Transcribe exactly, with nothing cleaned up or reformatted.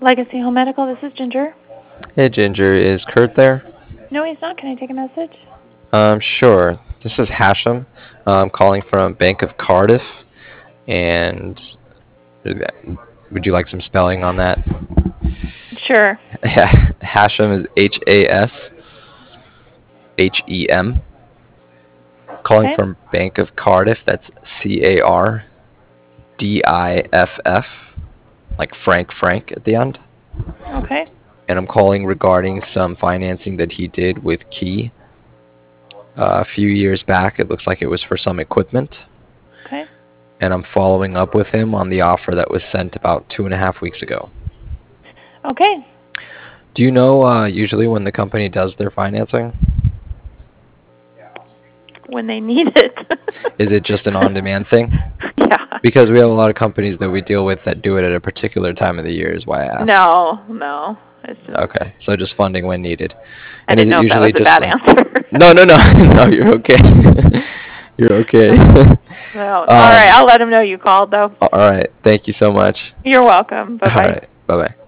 Legacy Home Medical, this is Ginger. Hey Ginger, is Kurt there? No, he's not. Can I take a message? Um, sure. This is Hashem. I'm calling from Bank of Cardiff, and would you like some spelling on that? Sure. Yeah, Hashem is H A S H E M. Calling Okay. from Bank of Cardiff. That's C A R D I F F, like Frank Frank at the end. Okay. And I'm calling regarding some financing that he did with Key uh, a few years back. It looks like it was for some equipment. Okay. And I'm following up with him on the offer that was sent about two and a half weeks ago. Okay. Do you know uh, usually when the company does their financing? When they need it. Is it just an on-demand thing? Yeah. Because we have a lot of companies that we deal with that do it at a particular time of the year is why I asked. No, no. It's just, Okay, so just funding when needed. I And didn't is it know if that usually was a just bad like... answer. No, no, no. No, you're okay. You're okay. No. Um, All right. I'll let him know you called, though. All right. Thank you so much. You're welcome. Bye-bye. All right. Bye-bye.